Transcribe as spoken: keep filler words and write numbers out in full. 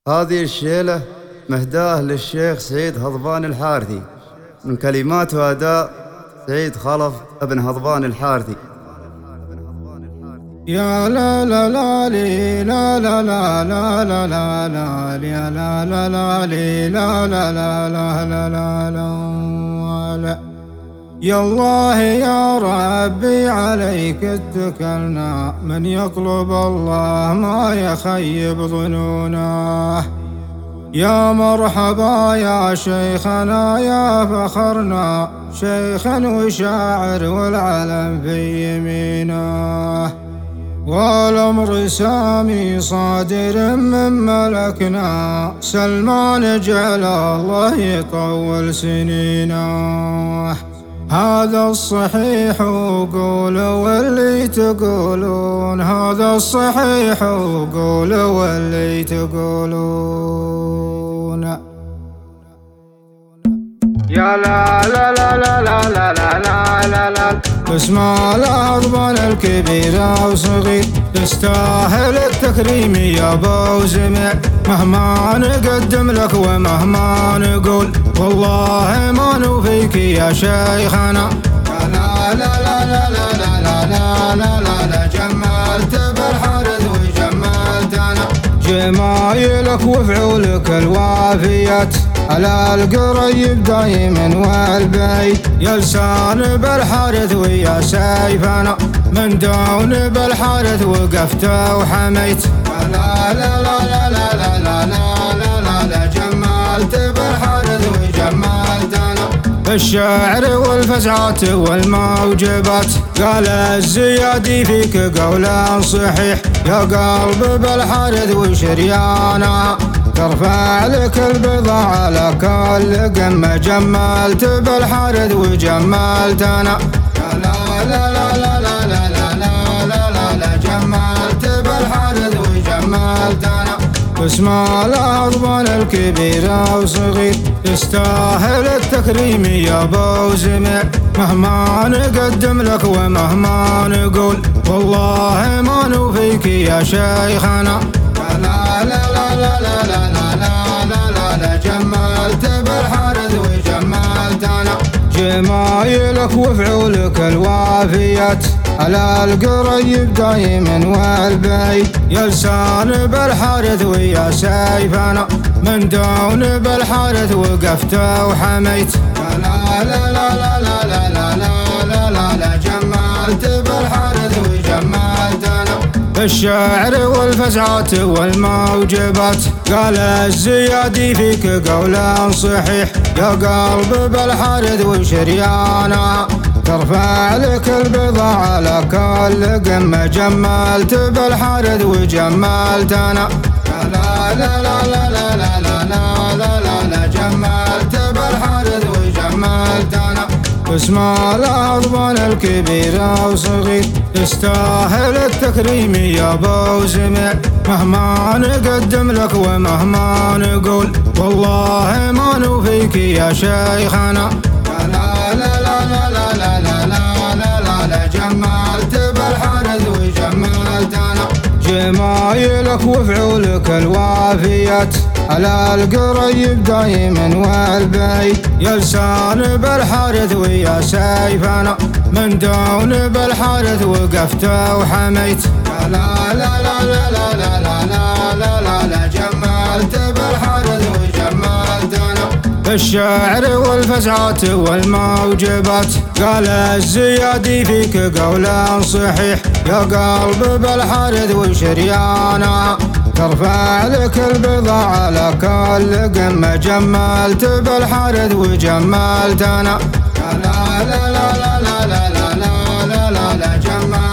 هذه الشيلة مهداه للشيخ سعيد هضبان الحارثي، من كلمات وأداء سعيد خلف ابن هضبان الحارثي. يا لا لا لا لي لا لا لا لا لا لا لا يا لا لا لا لي لا لا لا لا لا لا لا يا الله يا ربي عليك اتكلنا، من يطلب الله ما يخيب ظنونه. يا مرحبا يا شيخنا يا فخرنا، شيخ وشاعر والعلم في يمينه، والأمر سامي صادر من ملكنا، سلمان جعل الله يطول سنينه. هذا الصحيح وقولوا واللي تقولون، هذا الصحيح وقولوا واللي تقولون. يا لا لا لا لا لا لا لا لا لا باسم الهضبان الكبير أو صغير، تستاهل التكريم يا ابو زميع، مهما نقدم لك ومهما نقول والله ما نوفيك يا شيخنا. لا لا لا لا لا لا لا لا لا لا لا جملت بالحرث وجملتنا، جمايلك وفعولك الوافيات على القريب دايما والبعيد، يا لسان بالحارث ويا سيفنا، من دون بالحارث وقفت وحميت. لا لا لا لا لا لا لا لا لا لا جملت بالحارث وجملتنا، الشعر والفزعات والموجبات قال الزيادي فيك قولا صحيح، يا قلب بالحارث وشريانا، ترفع لك البضاعة على كل قمة، جملت بالحارث وجملتنا. لا لا لا لا لا لا لا لا لا لا لا جملت بالحارث وجملتنا، باسم الهضبان الكبير أو صغير، تستاهل التكريم يا ابو زميع، مهما نقدم لك ومهما نقول والله ما نوفيك يا شيخنا. لا لا لا لا لا لا لا لا لا لا جملت بالحارث وجملتنا، جمايلك وفعولك الوافيات على القريب دايما والبعيد، يا لسان بالحارث ويا سيفنا، من دون بالحارث وقفت وحميت. لا لا لا لا لا لا لا لا لا لا جملت بالحارث وجملتنا، الشعر والفزعات والموجبات قال الزيادي فيك قولا صحيح، يا قلب بالحارث وشريانا، ترفع لك البضاعة على كل قمة، جملت بالحارث وجملتنا. لا لا لا لا لا لا لا لا لا لا جملت بالحارث وجملتنا، باسم الهضبان الكبير أو صغير، تستاهل التكريم يا ابو زميع، مهما نقدم لك ومهما نقول والله ما نوفيك يا شيخنا. لا لا لا لا لا لا لا لا لا لا لا جملت بالحارث وجملتنا، جمايلك وفعولك الوافيات على القريب دايما والبعيد، يا لسان بالحارث ويا سيفنا، من دون بالحارث وقفت وحميت. لا لا لا لا لا لا لا لا لا لا جملت بالحارث وجملتنا، الشعر والفزعات والموجبات قال الزيادي فيك قولا صحيح، يا قلب بالحارث وشريانا، ترفع لك البضاعة على كل قمة، جملت بالحارث وجملتنا. لا لا لا لا لا لا لا لا لا لا جملت